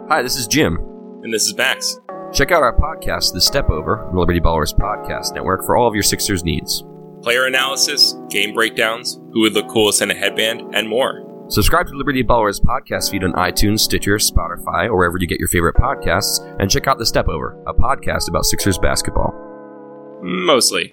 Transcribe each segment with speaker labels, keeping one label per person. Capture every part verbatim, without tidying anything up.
Speaker 1: Hi, this is Jim.
Speaker 2: And this is Max.
Speaker 1: Check out our podcast, The Step Over, the Liberty Ballers Podcast Network, for all of your Sixers needs.
Speaker 2: Player analysis, game breakdowns, who would look coolest in a headband, and more.
Speaker 1: Subscribe to Liberty Ballers podcast feed on iTunes, Stitcher, Spotify, or wherever you get your favorite podcasts, and check out The Step Over, a podcast about Sixers basketball.
Speaker 2: Mostly.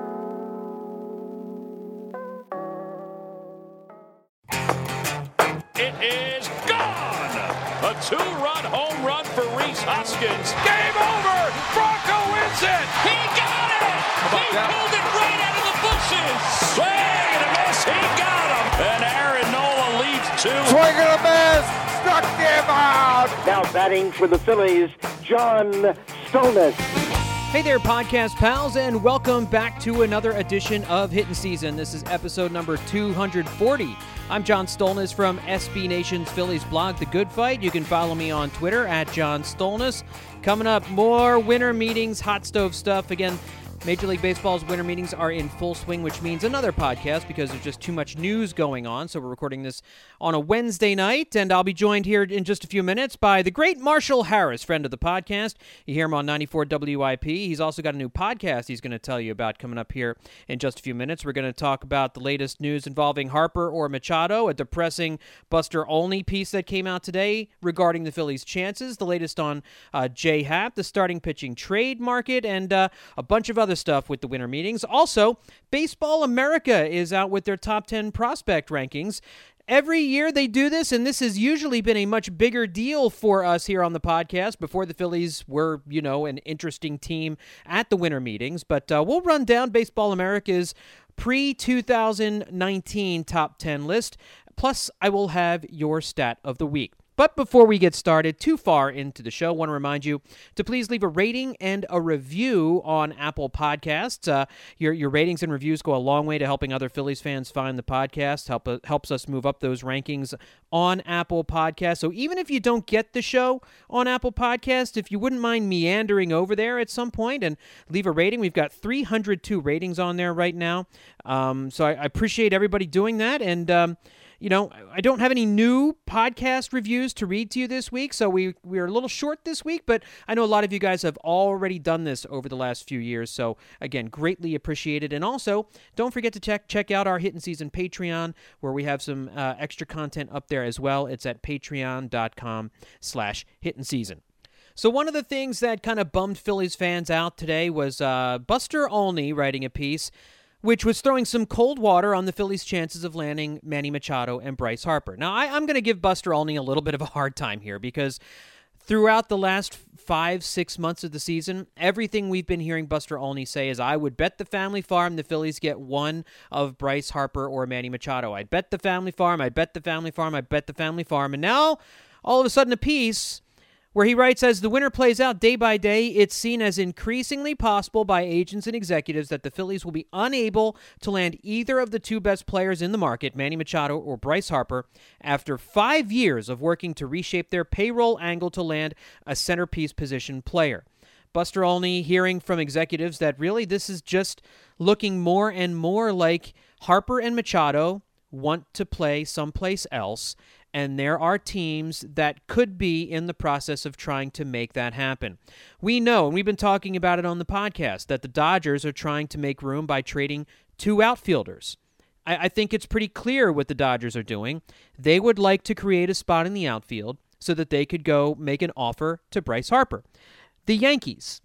Speaker 3: It is gone! A two-run home run for Rhys Hoskins. Game over! Bronco wins it! He got it! He that? pulled it right out of the bushes! Swing and a miss! He got him! And Aaron Nola leads two.
Speaker 4: Swing and a miss! Struck him out!
Speaker 5: Now batting for the Phillies, John Stolnis.
Speaker 6: Hey there, podcast pals, and welcome back to another edition of Hittin' Season. This is episode number two hundred forty. I'm John Stolnis from S B Nation's Phillies blog, The Good Fight. You can follow me on Twitter at John Stolnis. Coming up, more winter meetings, hot stove stuff. Again, Major League Baseball's winter meetings are in full swing, which means another podcast because there's just too much news going on. So we're recording this on a Wednesday night, and I'll be joined here in just a few minutes by the great Marshall Harris, friend of the podcast. You hear him on ninety-four W I P. He's also got a new podcast he's going to tell you about coming up here in just a few minutes. We're going to talk about the latest news involving Harper or Machado, a depressing Buster Olney piece that came out today regarding the Phillies' chances, the latest on uh, J-Happ, the starting pitching trade market, and uh, a bunch of other stuff with the winter meetings. Also, Baseball America is out with their top ten prospect rankings. Every year they do this, and this has usually been a much bigger deal for us here on the podcast. Before the Phillies were, you know, an interesting team at the winter meetings. But uh, we'll run down Baseball America's pre twenty nineteen top ten list. Plus, I will have your stat of the week. But before we get started too far into the show, I want to remind you to please leave a rating and a review on Apple Podcasts. Uh, your your ratings and reviews go a long way to helping other Phillies fans find the podcast, help uh, helps us move up those rankings on Apple Podcasts. So even if you don't get the show on Apple Podcasts, if you wouldn't mind meandering over there at some point and leave a rating, we've got three hundred two ratings on there right now. Um, so I, I appreciate everybody doing that, and um, You know, I don't have any new podcast reviews to read to you this week, so we, we're a little short this week, but I know a lot of you guys have already done this over the last few years, so again, greatly appreciated. And also, don't forget to check check out our Hittin' Season Patreon, where we have some uh, extra content up there as well. It's at patreon.com slash Hittin' Season. So one of the things that kind of bummed Phillies fans out today was uh, Buster Olney writing a piece which was throwing some cold water on the Phillies' chances of landing Manny Machado and Bryce Harper. Now, I, I'm going to give Buster Olney a little bit of a hard time here because throughout the last five, six months of the season, everything we've been hearing Buster Olney say is, I would bet the family farm the Phillies get one of Bryce Harper or Manny Machado. I'd bet the family farm, I'd bet the family farm, I'd bet the family farm. And now, all of a sudden, a piece where he writes, as the winter plays out day by day, it's seen as increasingly possible by agents and executives that the Phillies will be unable to land either of the two best players in the market, Manny Machado or Bryce Harper, after five years of working to reshape their payroll angle to land a centerpiece position player. Buster Olney hearing from executives that really this is just looking more and more like Harper and Machado want to play someplace else, and there are teams that could be in the process of trying to make that happen. We know, and we've been talking about it on the podcast, that the Dodgers are trying to make room by trading two outfielders. I, I think it's pretty clear what the Dodgers are doing. They would like to create a spot in the outfield so that they could go make an offer to Bryce Harper. The Yankees.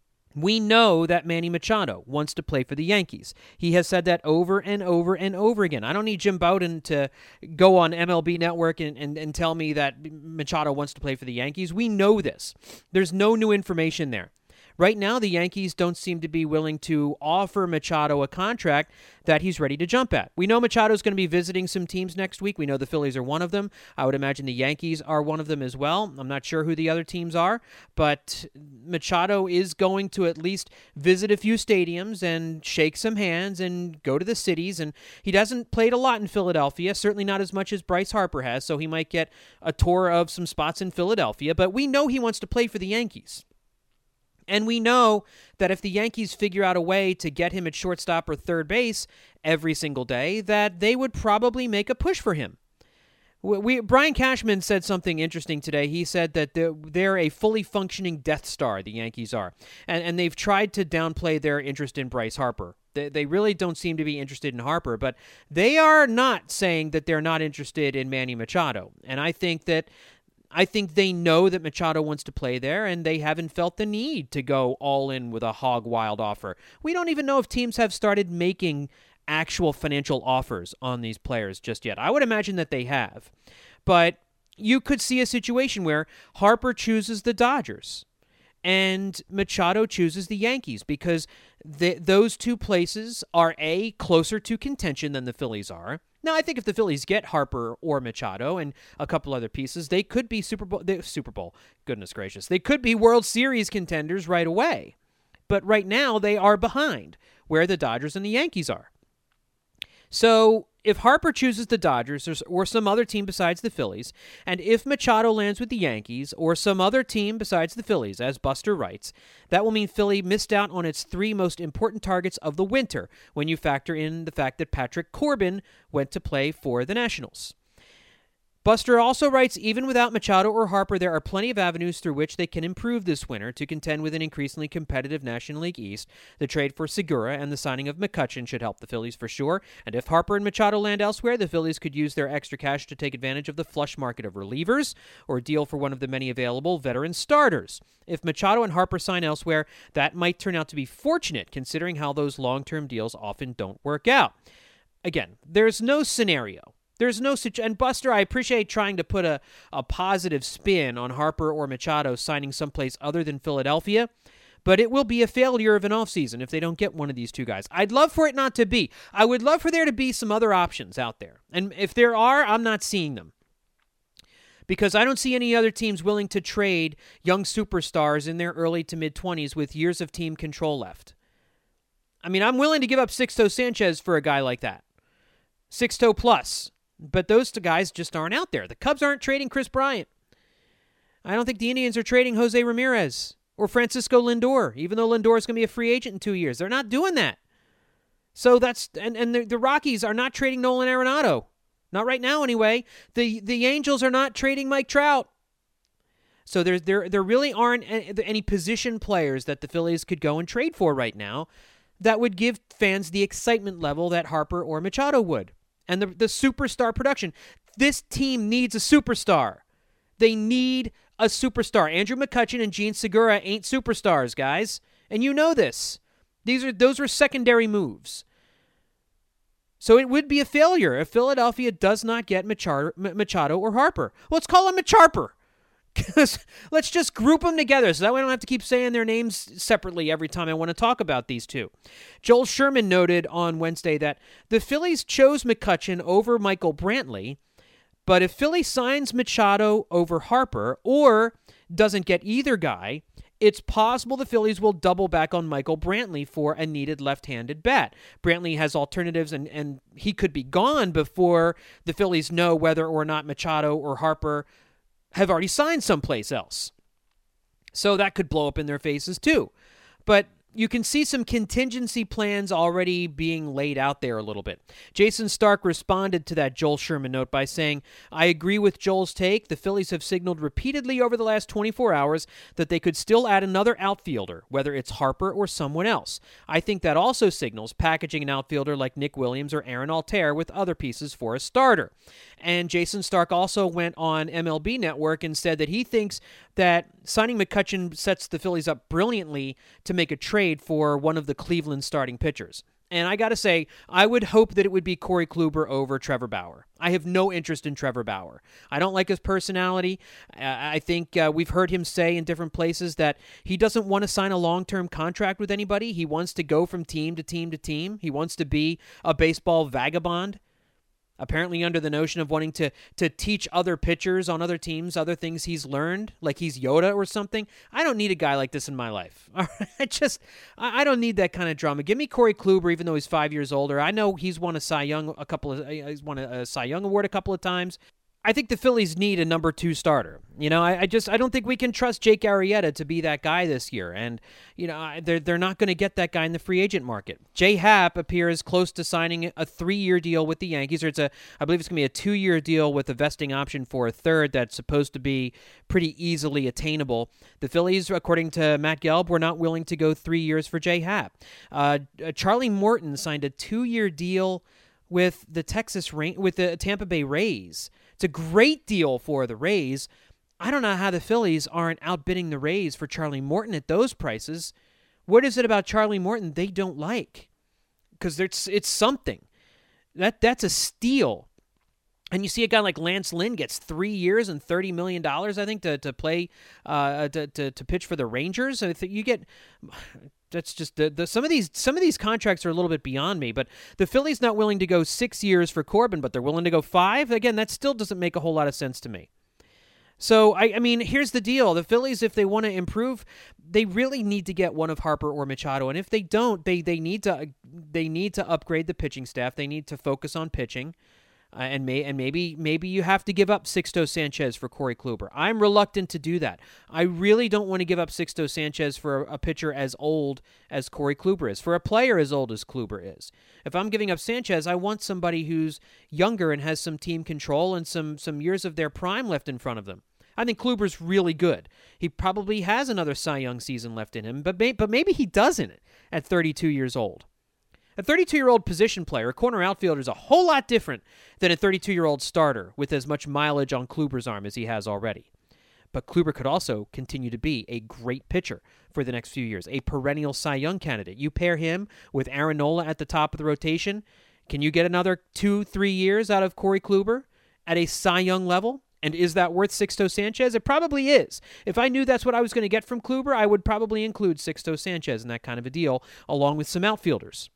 Speaker 6: We know that Manny Machado wants to play for the Yankees. He has said that over and over and over again. I don't need Jim Bowden to go on M L B Network and, and, and tell me that Machado wants to play for the Yankees. We know this. There's no new information there. Right now, the Yankees don't seem to be willing to offer Machado a contract that he's ready to jump at. We know Machado's going to be visiting some teams next week. We know the Phillies are one of them. I would imagine the Yankees are one of them as well. I'm not sure who the other teams are, but Machado is going to at least visit a few stadiums and shake some hands and go to the cities. And he hasn't played a lot in Philadelphia, certainly not as much as Bryce Harper has, so he might get a tour of some spots in Philadelphia. But we know he wants to play for the Yankees. And we know that if the Yankees figure out a way to get him at shortstop or third base every single day, that they would probably make a push for him. We, we Brian Cashman said something interesting today. He said that they're, they're a fully functioning Death Star, the Yankees are, and and they've tried to downplay their interest in Bryce Harper. They, they really don't seem to be interested in Harper, but they are not saying that they're not interested in Manny Machado. And I think that I think they know that Machado wants to play there, and they haven't felt the need to go all in with a hog wild offer. We don't even know if teams have started making actual financial offers on these players just yet. I would imagine that they have. But you could see a situation where Harper chooses the Dodgers and Machado chooses the Yankees because th- those two places are, A, closer to contention than the Phillies are. Now, I think if the Phillies get Harper or Machado and a couple other pieces, they could be Super Bowl, they, Super Bowl, goodness gracious, they could be World Series contenders right away. But right now, they are behind where the Dodgers and the Yankees are. So if Harper chooses the Dodgers or some other team besides the Phillies, and if Machado lands with the Yankees or some other team besides the Phillies, as Buster writes, that will mean Philly missed out on its three most important targets of the winter when you factor in the fact that Patrick Corbin went to play for the Nationals. Buster also writes, even without Machado or Harper, there are plenty of avenues through which they can improve this winter to contend with an increasingly competitive National League East. The trade for Segura and the signing of McCutchen should help the Phillies for sure, and if Harper and Machado land elsewhere, the Phillies could use their extra cash to take advantage of the flush market of relievers or deal for one of the many available veteran starters. If Machado and Harper sign elsewhere, that might turn out to be fortunate considering how those long-term deals often don't work out. Again, there's no scenario. There's no such, and Buster, I appreciate trying to put a, a positive spin on Harper or Machado signing someplace other than Philadelphia, but it will be a failure of an offseason if they don't get one of these two guys. I'd love for it not to be. I would love for there to be some other options out there, and if there are, I'm not seeing them. Because I don't see any other teams willing to trade young superstars in their early to mid-twenties with years of team control left. I mean, I'm willing to give up Sixto Sanchez for a guy like that. Sixto plus. But those two guys just aren't out there. The Cubs aren't trading Chris Bryant. I don't think the Indians are trading Jose Ramirez or Francisco Lindor, even though Lindor is going to be a free agent in two years. They're not doing that. So that's and, and the, the Rockies are not trading Nolan Arenado. Not right now, anyway. The the Angels are not trading Mike Trout. So there, there, there really aren't any position players that the Phillies could go and trade for right now that would give fans the excitement level that Harper or Machado would. And the, the superstar production. This team needs a superstar. They need a superstar. Andrew McCutchen and Gene Segura ain't superstars, guys. And you know this. These are Those were secondary moves. So it would be a failure if Philadelphia does not get Machado, Machado or Harper. Let's call him Macharper. Let's just group them together so that way I don't have to keep saying their names separately every time I want to talk about these two. Joel Sherman noted on Wednesday that the Phillies chose McCutchen over Michael Brantley, but if Philly signs Machado over Harper or doesn't get either guy, it's possible the Phillies will double back on Michael Brantley for a needed left-handed bat. Brantley has alternatives, and, and he could be gone before the Phillies know whether or not Machado or Harper have already signed someplace else. So that could blow up in their faces too. But you can see some contingency plans already being laid out there a little bit. Jason Stark responded to that Joel Sherman note by saying, I agree with Joel's take. The Phillies have signaled repeatedly over the last twenty-four hours that they could still add another outfielder, whether it's Harper or someone else. I think that also signals packaging an outfielder like Nick Williams or Aaron Altair with other pieces for a starter. And Jason Stark also went on M L B Network and said that he thinks that signing McCutchen sets the Phillies up brilliantly to make a trade for one of the Cleveland starting pitchers. And I got to say, I would hope that it would be Corey Kluber over Trevor Bauer. I have no interest in Trevor Bauer. I don't like his personality. I think uh, we've heard him say in different places that he doesn't want to sign a long-term contract with anybody. He wants to go from team to team to team. He wants to be a baseball vagabond. Apparently under the notion of wanting to to teach other pitchers on other teams other things he's learned, like he's Yoda or something. I don't need a guy like this in my life. I just, I don't need that kind of drama. Give me Corey Kluber, even though he's five years older. I know he's won a Cy Young a couple of, he's won a, a Cy Young award a couple of times. I think the Phillies need a number two starter. You know, I, I just I don't think we can trust Jake Arrieta to be that guy this year. And, you know, they're, they're not going to get that guy in the free agent market. J Happ appears close to signing a three-year deal with the Yankees. Or it's a, I believe it's going to be a two-year deal with a vesting option for a third that's supposed to be pretty easily attainable. The Phillies, according to Matt Gelb, were not willing to go three years for J Happ. Uh, Charlie Morton signed a two-year deal with the Texas Ra- with the Tampa Bay Rays. It's a great deal for the Rays. I don't know how the Phillies aren't outbidding the Rays for Charlie Morton at those prices. What is it about Charlie Morton they don't like? Because it's it's something. That that's a steal. And you see a guy like Lance Lynn gets three years and thirty million dollars, I think, to to play uh, to, to to pitch for the Rangers. I think you get. That's just the, the some of these some of these contracts are a little bit beyond me. But the Phillies not willing to go six years for Corbin, but they're willing to go five. Again, that still doesn't make a whole lot of sense to me. So I, I mean, here's the deal: the Phillies, if they want to improve, they really need to get one of Harper or Machado, and if they don't, they they need to they need to upgrade the pitching staff. They need to focus on pitching. Uh, and may and maybe maybe you have to give up Sixto Sanchez for Corey Kluber. I'm reluctant to do that. I really don't want to give up Sixto Sanchez for a, a pitcher as old as Corey Kluber is, for a player as old as Kluber is. If I'm giving up Sanchez, I want somebody who's younger and has some team control and some some years of their prime left in front of them. I think Kluber's really good. He probably has another Cy Young season left in him, but may, but maybe he doesn't at thirty-two years old. A thirty-two-year-old position player, a corner outfielder, is a whole lot different than a thirty-two-year-old starter with as much mileage on Kluber's arm as he has already. But Kluber could also continue to be a great pitcher for the next few years, a perennial Cy Young candidate. You pair him with Aaron Nola at the top of the rotation, can you get another two, three years out of Corey Kluber at a Cy Young level? And is that worth Sixto Sanchez? It probably is. If I knew that's what I was going to get from Kluber, I would probably include Sixto Sanchez in that kind of a deal, along with some outfielders.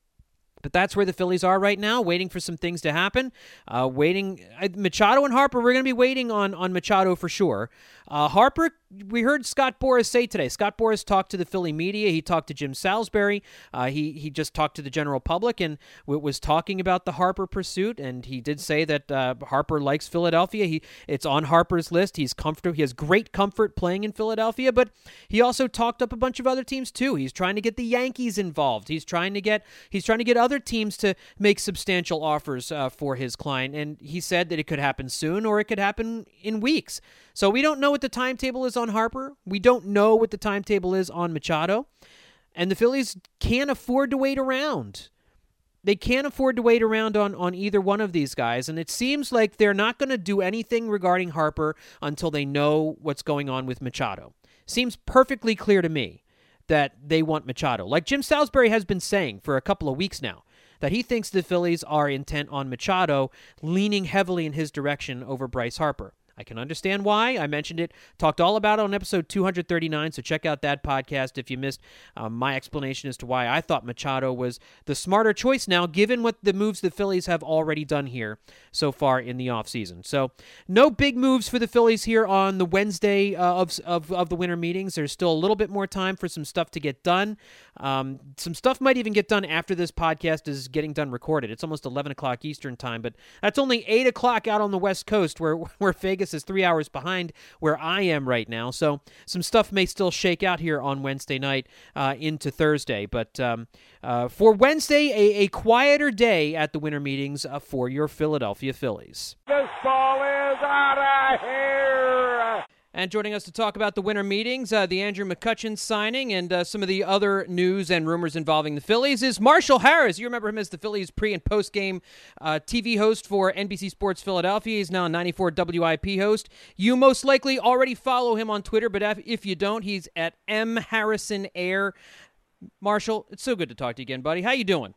Speaker 6: But that's where the Phillies are right now, waiting for some things to happen. Uh, waiting, uh, Machado and Harper, we're going to be waiting on, on Machado for sure. Uh, Harper, we heard Scott Boras say today. Scott Boras talked to the Philly media. He talked to Jim Salisbury. Uh, he he just talked to the general public and w- was talking about the Harper pursuit. And he did say that uh, Harper likes Philadelphia. He it's on Harper's list. He's comfortable. He has great comfort playing in Philadelphia. But he also talked up a bunch of other teams too. He's trying to get the Yankees involved. He's trying to get he's trying to get other teams to make substantial offers uh, for his client. And he said that it could happen soon or it could happen in weeks. So we don't know what the timetable is on Harper. We don't know what the timetable is on Machado. And the Phillies can't afford to wait around. They can't afford to wait around on, on either one of these guys. And it seems like they're not going to do anything regarding Harper until they know what's going on with Machado. Seems perfectly clear to me that they want Machado. Like Jim Salisbury has been saying for a couple of weeks now, that he thinks the Phillies are intent on Machado, leaning heavily in his direction over Bryce Harper. I can understand why. I mentioned it, talked all about it on episode two thirty-nine, so check out that podcast if you missed um, my explanation as to why I thought Machado was the smarter choice now, given what the moves the Phillies have already done here so far in the offseason. So no big moves for the Phillies here on the Wednesday uh, of, of, of the winter meetings. There's still a little bit more time for some stuff to get done. Um, some stuff might even get done after this podcast is getting done recorded. It's almost eleven o'clock Eastern time, but that's only eight o'clock out on the West Coast where, where Vegas is three hours behind where I am right now. So some stuff may still shake out here on Wednesday night uh, into Thursday. But um, uh, for Wednesday, a, a quieter day at the winter meetings uh, for your Philadelphia Phillies.
Speaker 4: This ball is out of here.
Speaker 6: And joining us to talk about the winter meetings, uh, the Andrew McCutchen signing, and uh, some of the other news and rumors involving the Phillies is Marshall Harris. You remember him as the Phillies pre- and post-game uh, T V host for N B C Sports Philadelphia. He's now a ninety-four W I P host. You most likely already follow him on Twitter, but if you don't, he's at M Harrison Air. Marshall, it's so good to talk to you again, buddy. How you doing?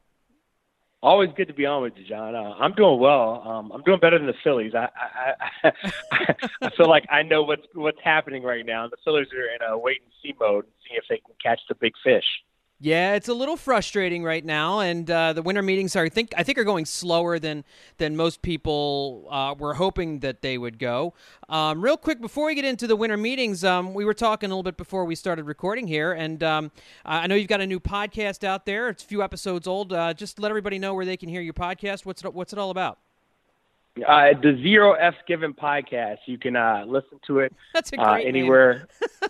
Speaker 5: Always good to be on with you, John. Uh, I'm doing well. Um, I'm doing better than the Phillies. I I, I I feel like I know what's what's happening right now. The Phillies are in a wait and see mode, see if they can catch the big fish.
Speaker 6: Yeah, it's a little frustrating right now, and uh, the winter meetings are I think I think are going slower than than most people uh, were hoping that they would go. Um, real quick, before we get into the winter meetings, um, we were talking a little bit before we started recording here, and um, I know you've got a new podcast out there. It's a few episodes old. Uh, just let everybody know where they can hear your podcast. What's it, what's it all about?
Speaker 5: Uh, the Zero F's Given podcast. You can uh, listen to it.
Speaker 6: That's a great
Speaker 5: uh,
Speaker 6: name.
Speaker 5: anywhere.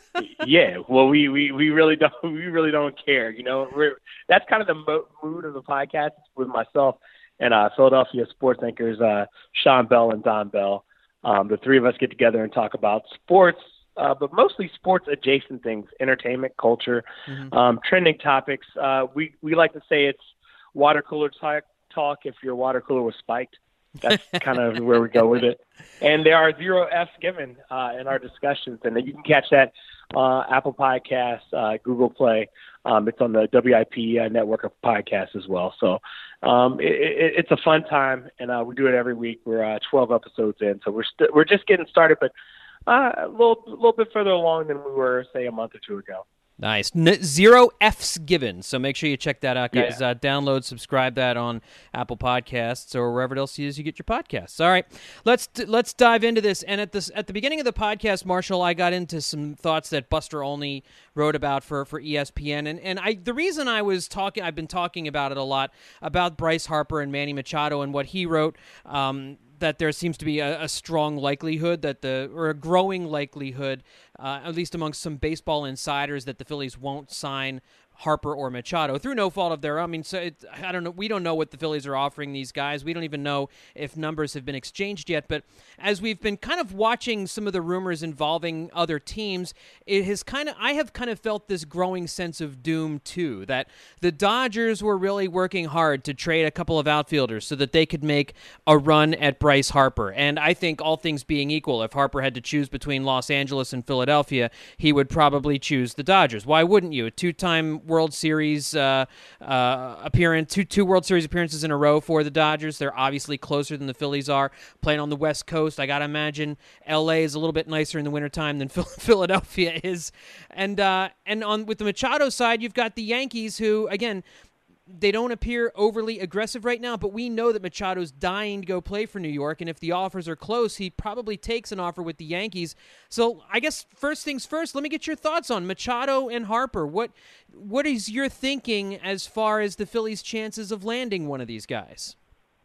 Speaker 5: Yeah. Well, we, we, we really don't we really don't care. You know, we're, that's kind of the mo- mood of the podcast with myself and uh, Philadelphia sports anchors uh, Sean Bell and Don Bell. Um, the three of us get together and talk about sports, uh, but mostly sports adjacent things, entertainment, culture, mm-hmm. um, trending topics. Uh, we we like to say it's water cooler talk. Talk if your water cooler was spiked. That's kind of where we go with it. And there are zero F's given uh, in our discussions, and you can catch that uh, Apple Podcasts, uh, Google Play. Um, it's on the W I P uh, network of podcasts as well. So um, it, it, it's a fun time, and uh, we do it every week. We're uh, twelve episodes in, so we're st- we're just getting started, but uh, a little little bit further along than we were, say, a month or two ago.
Speaker 6: Nice. N- zero F's given. So make sure you check that out, guys.
Speaker 5: Yeah.
Speaker 6: Uh, download, subscribe that on Apple Podcasts or wherever else it is you get your podcasts. All right, let's let's dive into this. And at this at the beginning of the podcast, Marshall, I got into some thoughts that Buster Olney wrote about for, for E S P N. And and I the reason I was talking, I've been talking about it a lot about Bryce Harper and Manny Machado and what he wrote. Um, that there seems to be a, a strong likelihood that the, or a growing likelihood, uh, at least among some baseball insiders, that the Phillies won't sign Harper or Machado through no fault of their own. I mean, so it, I don't know. We don't know what the Phillies are offering these guys. We don't even know if numbers have been exchanged yet. But as we've been kind of watching some of the rumors involving other teams, it has kind of I have kind of felt this growing sense of doom too. That the Dodgers were really working hard to trade a couple of outfielders so that they could make a run at Bryce Harper. And I think all things being equal, if Harper had to choose between Los Angeles and Philadelphia, he would probably choose the Dodgers. Why wouldn't you? A two-time World Series uh, uh, appearance, two two World Series appearances in a row for the Dodgers. They're obviously closer than the Phillies are. Playing on the West Coast, I gotta imagine L A is a little bit nicer in the wintertime than Philadelphia is. And uh, and on with the Machado side, you've got the Yankees, who again, they don't appear overly aggressive right now, but we know that Machado's dying to go play for New York, and if the offers are close, he probably takes an offer with the Yankees. So I guess first things first, let me get your thoughts on Machado and Harper. What what is your thinking as far as the Phillies' chances of landing one of these guys?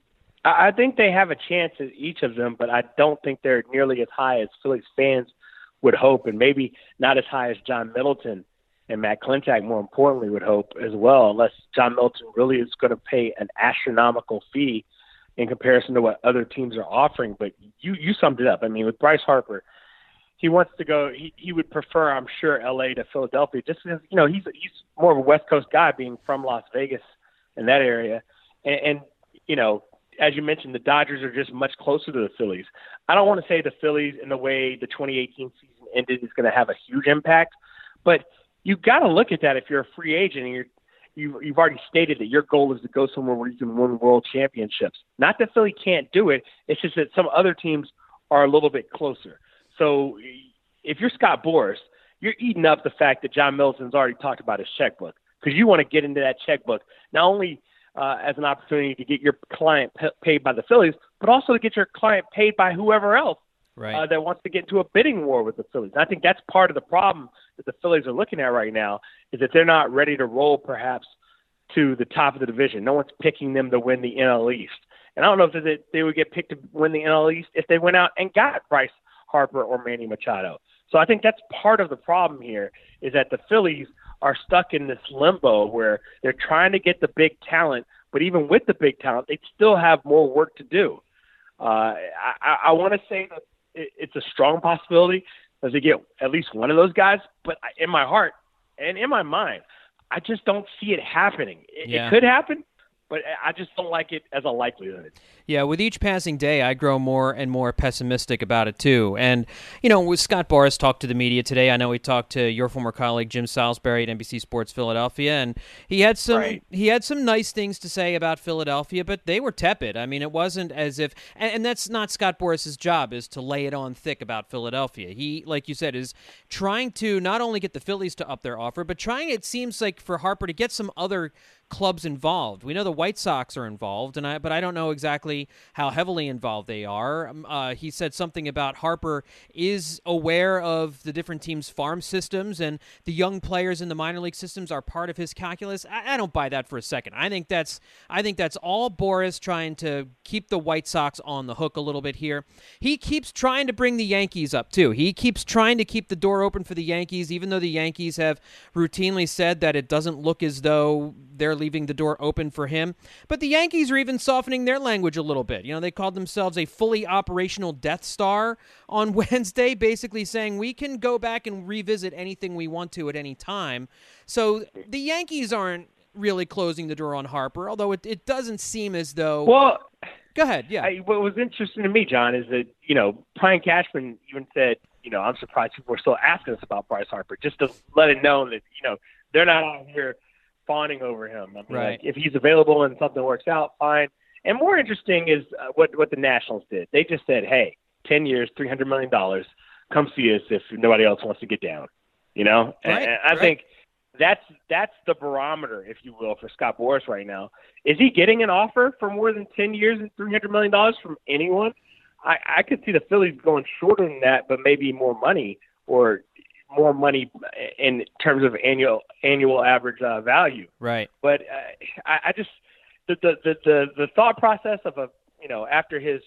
Speaker 5: I think they have a chance at each of them, but I don't think they're nearly as high as Phillies fans would hope, and maybe not as high as John Middleton and Matt Klentak, more importantly, would hope as well, unless John Middleton really is going to pay an astronomical fee in comparison to what other teams are offering. But you, you summed it up. I mean, with Bryce Harper, he wants to go, he, he would prefer, I'm sure, L A to Philadelphia, just because, you know, he's he's more of a West Coast guy, being from Las Vegas in that area. And, and you know, as you mentioned, the Dodgers are just much closer to the Phillies. I don't want to say the Phillies, in the way the twenty eighteen season ended, is going to have a huge impact, but you've got to look at that if you're a free agent and you're, you've, you've already stated that your goal is to go somewhere where you can win world championships. Not that Philly can't do it. It's just that some other teams are a little bit closer. So if you're Scott Boras, you're eating up the fact that John Middleton's already talked about his checkbook, because you want to get into that checkbook, not only uh, as an opportunity to get your client p- paid by the Phillies, but also to get your client paid by whoever else
Speaker 6: Right.
Speaker 5: Uh, that wants to get into a bidding war with the Phillies. I think that's part of the problem that the Phillies are looking at right now, is that they're not ready to roll perhaps to the top of the division. No one's picking them to win the N L East. And I don't know if they, they would get picked to win the N L East if they went out and got Bryce Harper or Manny Machado. So I think that's part of the problem here, is that the Phillies are stuck in this limbo where they're trying to get the big talent, but even with the big talent, they still have more work to do. Uh, I, I want to say that it's a strong possibility that they get at least one of those guys, but in my heart and in my mind, I just don't see it happening. It,
Speaker 6: yeah.
Speaker 5: it could happen, but I just don't like it as a likelihood.
Speaker 6: Yeah, with each passing day, I grow more and more pessimistic about it, too. And, you know, with Scott Boras talked to the media today. I know he talked to your former colleague, Jim Salisbury at N B C Sports Philadelphia, and he had some
Speaker 5: right.
Speaker 6: he had some nice things to say about Philadelphia, but they were tepid. I mean, it wasn't as if, and, and that's not Scott Boras' job, is to lay it on thick about Philadelphia. He, like you said, is trying to not only get the Phillies to up their offer, but trying, it seems like, for Harper to get some other clubs involved. We know the White Sox are involved, and I, but I don't know exactly how heavily involved they are. Um, uh, he said something about Harper is aware of the different teams' farm systems, and the young players in the minor league systems are part of his calculus. I, I don't buy that for a second. I think that's I think that's all Boras trying to keep the White Sox on the hook a little bit here. He keeps trying to bring the Yankees up too. He keeps trying to keep the door open for the Yankees, even though the Yankees have routinely said that it doesn't look as though they're leaving the door open for him. But the Yankees are even softening their language a little bit. You know, they called themselves a fully operational Death Star on Wednesday, basically saying we can go back and revisit anything we want to at any time. So the Yankees aren't really closing the door on Harper, although it, it doesn't seem as though...
Speaker 5: Well,
Speaker 6: go ahead, yeah.
Speaker 5: I, what was interesting to me, John, is that, you know, Brian Cashman even said, you know, I'm surprised people are still asking us about Bryce Harper, just to let it know that, you know, they're not out here fawning over him. I mean,
Speaker 6: right.
Speaker 5: like, if he's available and something works out, fine. And more interesting is uh, what what the Nationals did. They just said, hey, ten years, three hundred million dollars, come see us if nobody else wants to get down, you know?
Speaker 6: Right,
Speaker 5: and, and I
Speaker 6: right.
Speaker 5: think that's that's the barometer, if you will, for Scott Boras right now. Is he getting an offer for more than ten years and three hundred million dollars from anyone? I, I could see the Phillies going shorter than that, but maybe more money or more money in terms of annual annual average uh, value.
Speaker 6: Right.
Speaker 5: But uh, I, I just the, the the the the thought process of a you know after his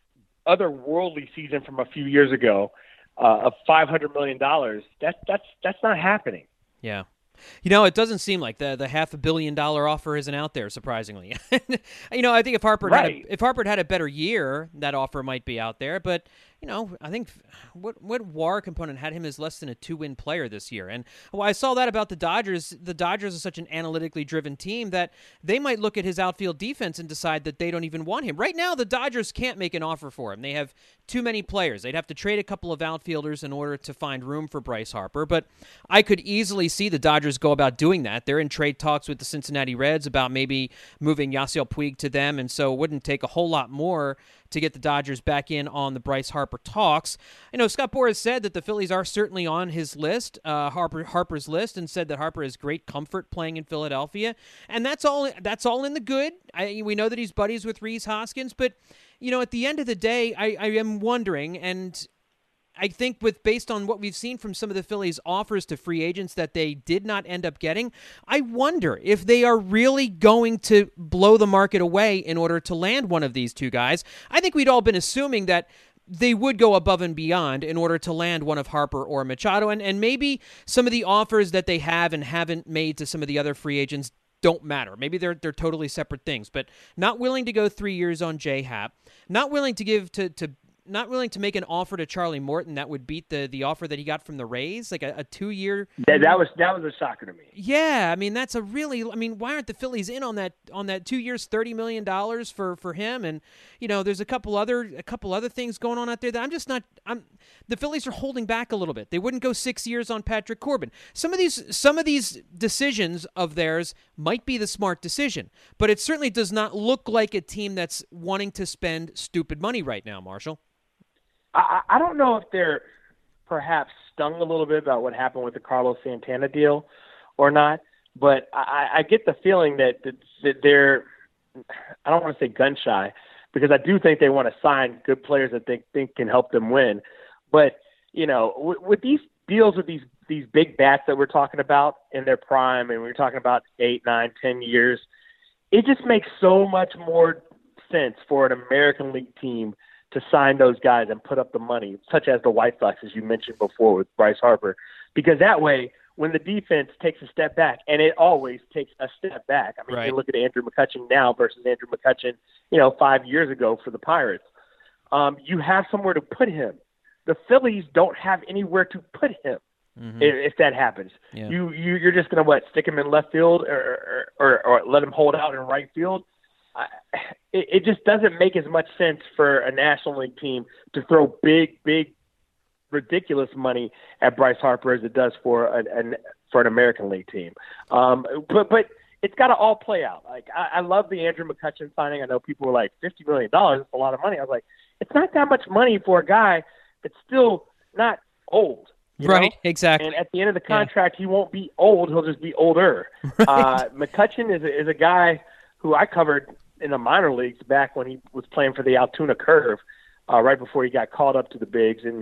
Speaker 5: otherworldly season from a few years ago uh, of five hundred million dollars, that that's that's not happening.
Speaker 6: Yeah. You know, it doesn't seem like the the half a billion dollar offer isn't out there, surprisingly. you know, I think if Harper
Speaker 5: right.
Speaker 6: had a, if Harper had a better year, that offer might be out there. But you know, I think what what W A R component had him as less than a two win player this year. And well, I saw that about the Dodgers. The Dodgers are such an analytically driven team that they might look at his outfield defense and decide that they don't even want him. Right now, the Dodgers can't make an offer for him. They have too many players. They'd have to trade a couple of outfielders in order to find room for Bryce Harper. But I could easily see the Dodgers go about doing that. They're in trade talks with the Cincinnati Reds about maybe moving Yasiel Puig to them, and so it wouldn't take a whole lot more to get the Dodgers back in on the Bryce Harper talks. You know, Scott Boras said that the Phillies are certainly on his list, uh, Harper Harper's list, and said that Harper has great comfort playing in Philadelphia, and that's all. That's all in the good. I, we know that he's buddies with Rhys Hoskins, but you know, at the end of the day, I, I am wondering, and I think with based on what we've seen from some of the Phillies' offers to free agents that they did not end up getting, I wonder if they are really going to blow the market away in order to land one of these two guys. I think we'd all been assuming that they would go above and beyond in order to land one of Harper or Machado, and, and maybe some of the offers that they have and haven't made to some of the other free agents don't matter. Maybe they're they're totally separate things, but not willing to go three years on J-Happ, not willing to give to to not willing to make an offer to Charlie Morton that would beat the the offer that he got from the Rays, like a, a two-year.
Speaker 5: That, that was that was a shocker to me.
Speaker 6: Yeah, I mean that's a really. I mean, why aren't the Phillies in on that on that two years, thirty million dollars for for him? And you know, there's a couple other a couple other things going on out there that I'm just not. I'm the Phillies are holding back a little bit. They wouldn't go six years on Patrick Corbin. Some of these some of these decisions of theirs might be the smart decision, but it certainly does not look like a team that's wanting to spend stupid money right now, Marshall.
Speaker 5: I, I don't know if they're perhaps stung a little bit about what happened with the Carlos Santana deal or not, but I, I get the feeling that, that, that they're, I don't want to say gun shy, because I do think they want to sign good players that they think can help them win. But, you know, with, with these deals with these, these big bats that we're talking about in their prime, and we're talking about eight, nine, ten years, it just makes so much more sense for an American League team to sign those guys and put up the money, such as the White Sox, as you mentioned before with Bryce Harper, because that way, when the defense takes a step back, and it always takes a step back. I mean,
Speaker 6: right.
Speaker 5: You look at Andrew McCutchen now versus Andrew McCutchen, you know, five years ago for the Pirates. Um, you have somewhere to put him. The Phillies don't have anywhere to put him. Mm-hmm. If, if that happens, yeah. you, you you're just gonna what stick him in left field or or, or, or let him hold out in right field. I, it, it just doesn't make as much sense for a National League team to throw big, big, ridiculous money at Bryce Harper as it does for an, an for an American League team. Um, but but it's got to all play out. Like I, I love the Andrew McCutchen signing. I know people were like fifty million dollars. That's a lot of money. I was like, it's not that much money for a guy that's still not old.
Speaker 6: Right,
Speaker 5: know?
Speaker 6: exactly.
Speaker 5: And at the end of the contract, yeah. he won't be old. He'll just be older. Right. Uh, McCutchen is a, is a guy who I covered in the minor leagues back when he was playing for the Altoona Curve, uh, right before he got called up to the bigs. And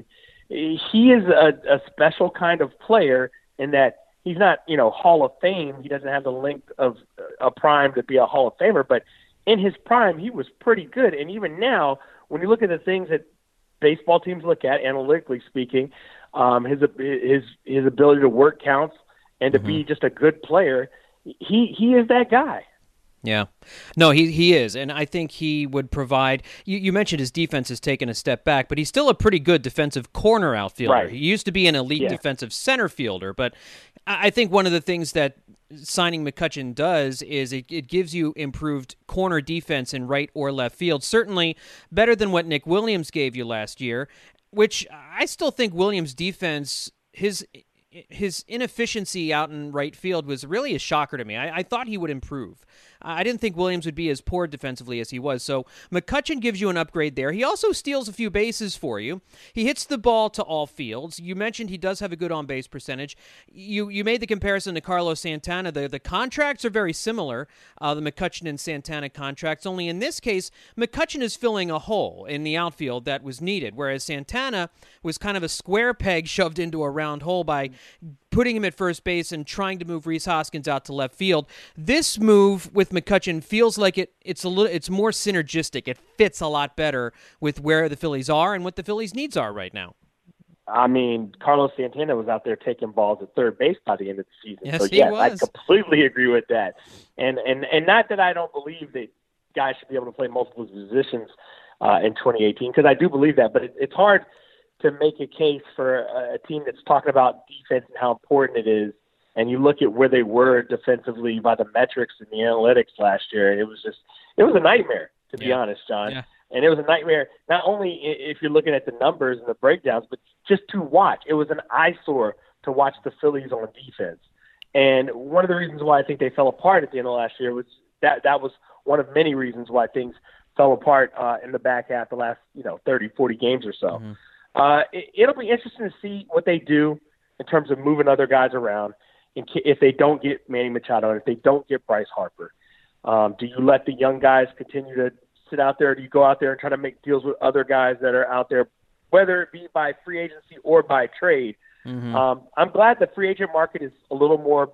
Speaker 5: he is a, a special kind of player in that he's not, you know, Hall of Fame. He doesn't have the length of a prime to be a Hall of Famer, but in his prime, he was pretty good. And even now, when you look at the things that baseball teams look at, analytically speaking, um, his his his ability to work counts and to mm-hmm. be just a good player, he he is that guy.
Speaker 6: Yeah. No, he he is, and I think he would provide you, – you mentioned his defense has taken a step back, but he's still a pretty good defensive corner outfielder.
Speaker 5: Right.
Speaker 6: He used to be an elite
Speaker 5: yeah.
Speaker 6: defensive center fielder, but I think one of the things that signing McCutchen does is it, it gives you improved corner defense in right or left field, certainly better than what Nick Williams gave you last year, which I still think Williams' defense, his – his inefficiency out in right field was really a shocker to me. I, I thought he would improve. I didn't think Williams would be as poor defensively as he was. So McCutchen gives you an upgrade there. He also steals a few bases for you. He hits the ball to all fields. You mentioned he does have a good on-base percentage. You you made the comparison to Carlos Santana. The, the contracts are very similar, uh, the McCutchen and Santana contracts, only in this case, McCutchen is filling a hole in the outfield that was needed, whereas Santana was kind of a square peg shoved into a round hole by putting him at first base and trying to move Rhys Hoskins out to left field. This move with McCutchen feels like it it's a little it's more synergistic. It fits a lot better with where the Phillies are and what the Phillies' needs are right now.
Speaker 5: I mean, Carlos Santana was out there taking balls at third base by the end of the season.
Speaker 6: Yes,
Speaker 5: so
Speaker 6: he
Speaker 5: yes,
Speaker 6: was.
Speaker 5: I completely agree with that. And and and not that I don't believe that guys should be able to play multiple positions uh, in twenty eighteen, because I do believe that, but it, it's hard to make a case for a, a team that's talking about defense and how important it is, and you look at where they were defensively by the metrics and the analytics last year, and it was just it was a nightmare, to be
Speaker 6: yeah.
Speaker 5: honest, John.
Speaker 6: Yeah.
Speaker 5: And it was a nightmare not only if you're looking at the numbers and the breakdowns, but just to watch. It was an eyesore to watch the Phillies on defense. And one of the reasons why I think they fell apart at the end of last year was that that was one of many reasons why things fell apart uh, in the back half, the last you know thirty, forty games or so. Mm-hmm. Uh, it, it'll be interesting to see what they do in terms of moving other guys around. In, if they don't get Manny Machado and if they don't get Bryce Harper, um, do you let the young guys continue to sit out there? Or do you go out there and try to make deals with other guys that are out there, whether it be by free agency or by trade? Mm-hmm. Um, I'm glad the free agent market is a little more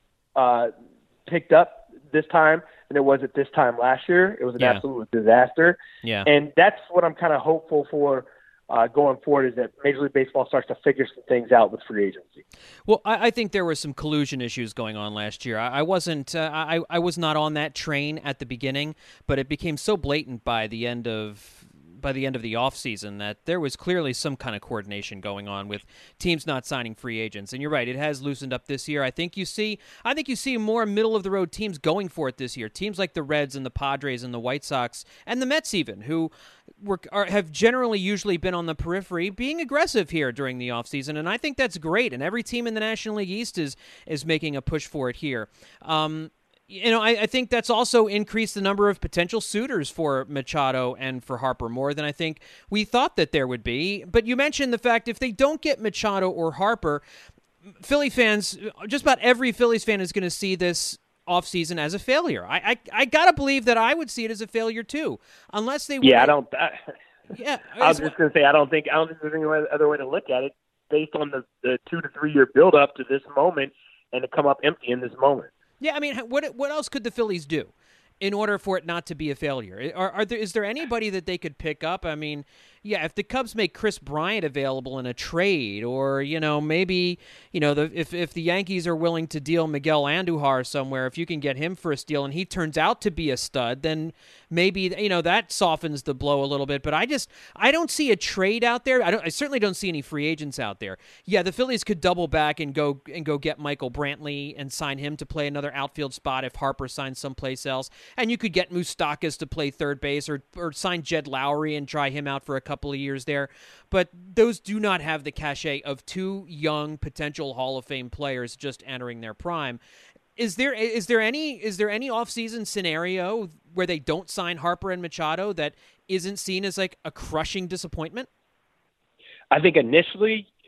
Speaker 5: uh, picked up this time than it was at this time last year. It was an
Speaker 6: yeah.
Speaker 5: absolute disaster.
Speaker 6: Yeah.
Speaker 5: And that's what I'm kind of hopeful for Uh, going forward, is that Major League Baseball starts to figure some things out with free agency.
Speaker 6: Well, I, I think there were some collusion issues going on last year. I, I wasn't, uh, I, I was not on that train at the beginning, but it became so blatant by the end of by the end of the offseason that there was clearly some kind of coordination going on with teams not signing free agents. And you're right, it has loosened up this year. I think you see I think you see more middle of the road teams going for it this year. Teams like the Reds and the Padres and the White Sox and the Mets even, who were are, have generally usually been on the periphery, being aggressive here during the offseason. And I think that's great. And every team in the National League East is is making a push for it here. Um You know, I, I think that's also increased the number of potential suitors for Machado and for Harper more than I think we thought that there would be. But you mentioned the fact if they don't get Machado or Harper, Philly fans, just about every Phillies fan is going to see this offseason as a failure. I I, I got to believe that I would see it as a failure too, unless they.
Speaker 5: Yeah, I don't. I,
Speaker 6: yeah,
Speaker 5: I was just going to say I don't think I don't think there's any other way to look at it based on the, the two to three year build up to this moment and to come up empty in this moment.
Speaker 6: Yeah, I mean, what what else could the Phillies do in order for it not to be a failure? Are, are there is there anybody that they could pick up? I mean, yeah, if the Cubs make Chris Bryant available in a trade, or you know maybe you know the, if if the Yankees are willing to deal Miguel Andujar somewhere, if you can get him for a steal and he turns out to be a stud, then maybe you know that softens the blow a little bit. But I just I don't see a trade out there. I don't. I certainly don't see any free agents out there. Yeah, the Phillies could double back and go and go get Michael Brantley and sign him to play another outfield spot if Harper signs someplace else, and you could get Moustakas to play third base, or or sign Jed Lowry and try him out for a couple of years there. But those do not have the cachet of two young potential Hall of Fame players just entering their prime. Is there is there any is there any offseason scenario where they don't sign Harper and Machado that isn't seen as like a crushing disappointment?
Speaker 5: I think initially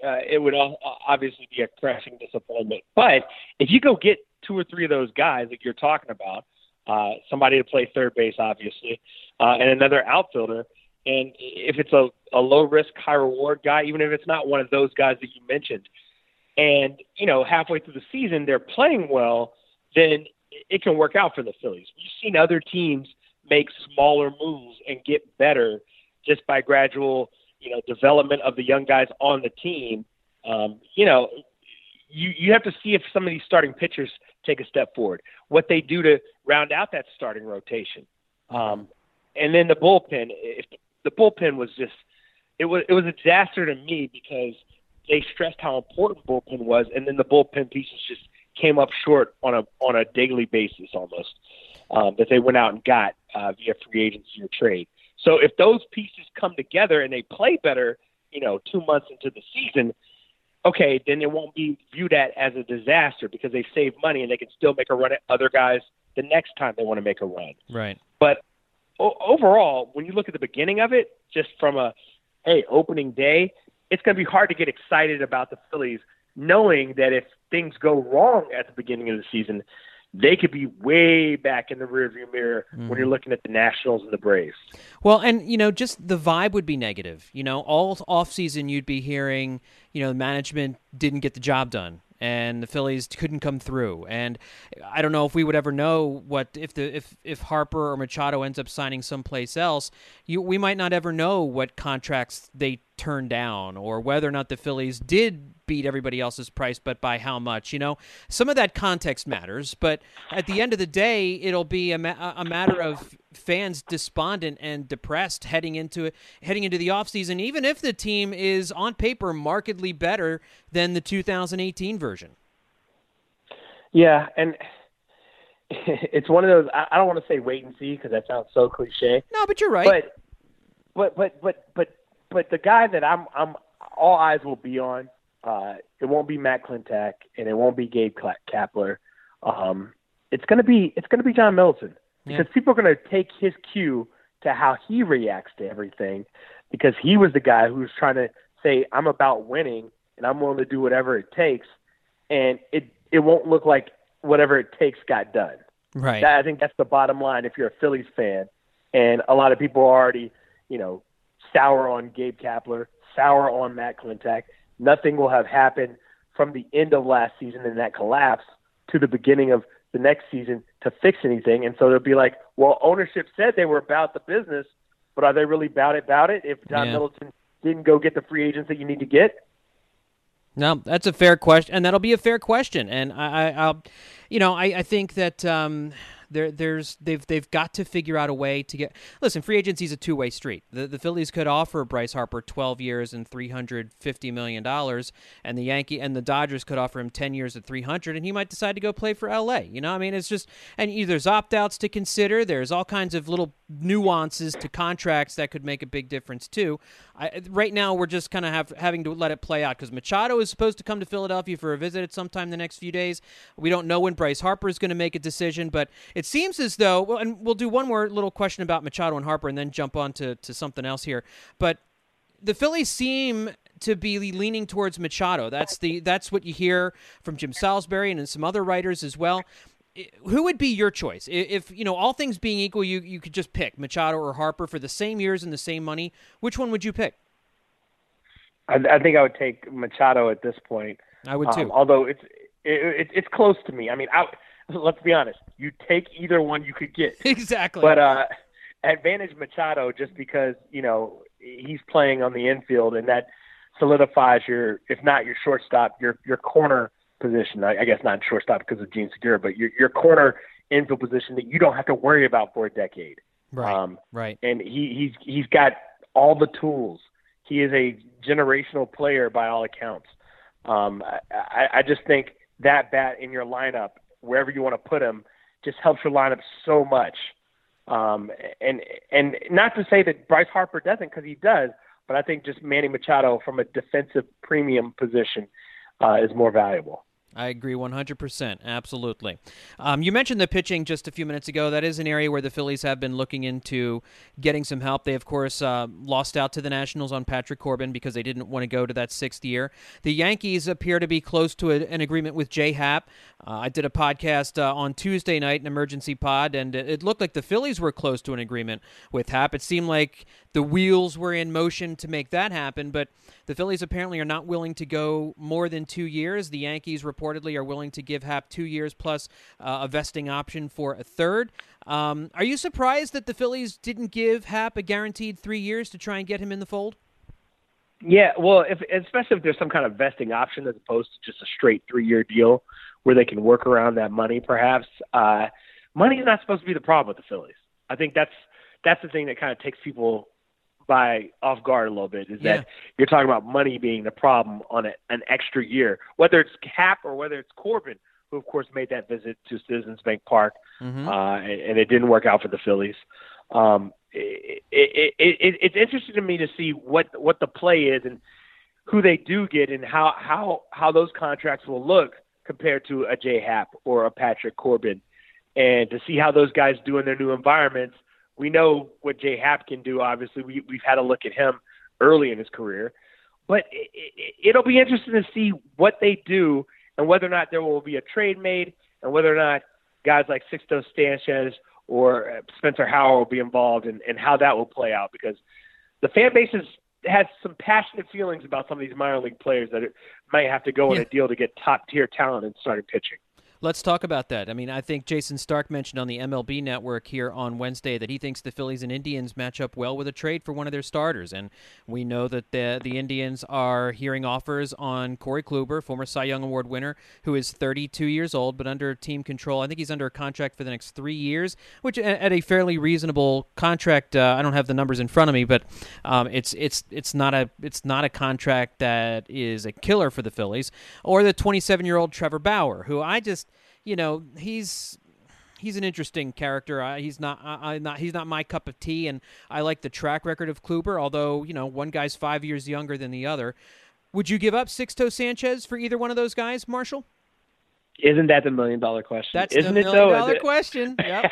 Speaker 5: uh, it would obviously be a crushing disappointment. But if you go get two or three of those guys that you're talking about, uh, somebody to play third base, obviously, uh, and another outfielder, and if it's a, a low-risk, high-reward guy, even if it's not one of those guys that you mentioned, and, you know, halfway through the season they're playing well, then it can work out for the Phillies. We've seen other teams make smaller moves and get better just by gradual, you know, development of the young guys on the team. Um, you know, you, you have to see if some of these starting pitchers take a step forward, what they do to round out that starting rotation. Um, and then the bullpen, if the bullpen was just, it was, it was a disaster to me because they stressed how important bullpen was. And then the bullpen pieces just came up short on a, on a daily basis almost, um, that they went out and got uh, via free agency or trade. So if those pieces come together and they play better, you know, two months into the season, okay, then it won't be viewed at as a disaster because they save money and they can still make a run at other guys the next time they want to make a run.
Speaker 6: Right.
Speaker 5: But o- overall, when you look at the beginning of it, just from a, hey, opening day, it's going to be hard to get excited about the Phillies knowing that if things go wrong at the beginning of the season, they could be way back in the rearview mirror mm. when you're looking at the Nationals and the Braves.
Speaker 6: Well, and, you know, just the vibe would be negative. You know, all offseason you'd be hearing, you know, the management didn't get the job done and the Phillies couldn't come through. And I don't know if we would ever know what if the if, if Harper or Machado ends up signing someplace else. You, we might not ever know what contracts they turned down or whether or not the Phillies did beat everybody else's price, but by how much. You know, some of that context matters, but at the end of the day, it'll be a, ma- a matter of fans despondent and depressed heading into it, heading into the offseason, even if the team is on paper markedly better than the two thousand eighteen version.
Speaker 5: Yeah, and it's one of those, I don't want to say wait and see because that sounds so cliche.
Speaker 6: No, but you're right.
Speaker 5: But, but, but, but, but, but the guy that I'm, I'm, all eyes will be on, Uh, it won't be Matt Klentak and it won't be Gabe Kapler. Um, it's gonna be it's gonna be John Middleton because yeah. people are gonna take his cue to how he reacts to everything because he was the guy who was trying to say I'm about winning and I'm willing to do whatever it takes, and it it won't look like whatever it takes got done.
Speaker 6: Right.
Speaker 5: That, I think that's the bottom line if you're a Phillies fan, and a lot of people are already you know sour on Gabe Kapler, sour on Matt Klentak. Nothing will have happened from the end of last season and that collapse to the beginning of the next season to fix anything. And so they'll be like, well, ownership said they were about the business, but are they really about it, about it if John
Speaker 6: yeah.
Speaker 5: Middleton didn't go get the free agents that you need to get?
Speaker 6: No, that's a fair question, and that'll be a fair question. And I, I I'll, you know, I, I think that um, there, there's they've they've got to figure out a way to get. Listen, free agency is a two way street. The the Phillies could offer Bryce Harper twelve years and three hundred fifty million dollars, and the Yankee and the Dodgers could offer him ten years at three hundred, and he might decide to go play for L A. You know, I mean, it's just and there's opt outs to consider. There's all kinds of little nuances to contracts that could make a big difference too. I, right now, we're just kind of have, having to let it play out because Machado is supposed to come to Philadelphia for a visit at some time the next few days. We don't know when Bryce Harper is going to make a decision, but it seems as though, well, and we'll do one more little question about Machado and Harper and then jump on to, to something else here. But the Phillies seem to be leaning towards Machado. That's the that's what you hear from Jim Salisbury and some other writers as well. Who would be your choice? If, you know, all things being equal, you, you could just pick Machado or Harper for the same years and the same money. Which one would you pick?
Speaker 5: I, I think I would take Machado at this point.
Speaker 6: I would too.
Speaker 5: Um, although it's it, it, it's close to me. I mean, I, let's be honest. You take either one you could get.
Speaker 6: Exactly.
Speaker 5: But uh, advantage Machado just because, you know, he's playing on the infield and that solidifies your, if not your shortstop, your your corner position. I, I guess not shortstop because of Gene Segura, but your your corner infield position that you don't have to worry about for a decade.
Speaker 6: Right.
Speaker 5: Um,
Speaker 6: right.
Speaker 5: And he he's he's got all the tools. He is a generational player by all accounts. Um, I, I just think that bat in your lineup, wherever you want to put him, just helps your lineup so much. Um, and and not to say that Bryce Harper doesn't, because he does, but I think just Manny Machado from a defensive premium position uh, is more valuable.
Speaker 6: I agree one hundred percent. Absolutely. Um, you mentioned the pitching just a few minutes ago. That is an area where the Phillies have been looking into getting some help. They, of course, uh, lost out to the Nationals on Patrick Corbin because they didn't want to go to that sixth year. The Yankees appear to be close to a, an agreement with J Happ. Uh, I did a podcast uh, on Tuesday night, an emergency pod, and it looked like the Phillies were close to an agreement with Happ. It seemed like the wheels were in motion to make that happen, but the Phillies apparently are not willing to go more than two years. The Yankees reportedly are willing to give Happ two years plus uh, a vesting option for a third. Um, are you surprised that the Phillies didn't give Happ a guaranteed three years to try and get him in the fold?
Speaker 5: Yeah, well, if, especially if there's some kind of vesting option as opposed to just a straight three-year deal where they can work around that money, perhaps. Uh, money is not supposed to be the problem with the Phillies. I think that's that's the thing that kind of takes people by off guard a little bit, is
Speaker 6: Yeah.
Speaker 5: that you're talking about money being the problem on a, an extra year, whether it's Happ or whether it's Corbin, who of course made that visit to Citizens Bank Park,
Speaker 6: Mm-hmm.
Speaker 5: uh, and, and it didn't work out for the Phillies. Um, it, it, it, it, it's interesting to me to see what what the play is and who they do get and how how how those contracts will look compared to a J Happ or a Patrick Corbin, and to see how those guys do in their new environments. We know what J Happ can do. Obviously, we, we've had a look at him early in his career, but it, it, it'll be interesting to see what they do and whether or not there will be a trade made, and whether or not guys like Sixto Sanchez or Spencer Howard will be involved, and, and how that will play out, because the fan base is, has some passionate feelings about some of these minor league players that it might have to go
Speaker 6: Yeah.
Speaker 5: in a deal to get top tier talent and starting pitching.
Speaker 6: Let's talk about that. I mean, I think Jason Stark mentioned on the M L B Network here on Wednesday that he thinks the Phillies and Indians match up well with a trade for one of their starters. And we know that the the Indians are hearing offers on Corey Kluber, former Cy Young Award winner, who is thirty-two years old, but under team control. I think he's under a contract for the next three years, which at a fairly reasonable contract. Uh, I don't have the numbers in front of me, but um, it's it's it's not a it's not a contract that is a killer for the Phillies. Or the twenty-seven-year-old Trevor Bauer, who I just You know, he's he's an interesting character. I, he's not I, I'm not he's not my cup of tea, and I like the track record of Kluber. Although, you know, one guy's five years younger than the other. Would you give up Sixto Sanchez for either one of those guys, Marshall?
Speaker 5: Isn't that the million dollar question?
Speaker 6: That's
Speaker 5: Isn't
Speaker 6: the
Speaker 5: it,
Speaker 6: million
Speaker 5: though?
Speaker 6: dollar
Speaker 5: Is it-
Speaker 6: question. Yep.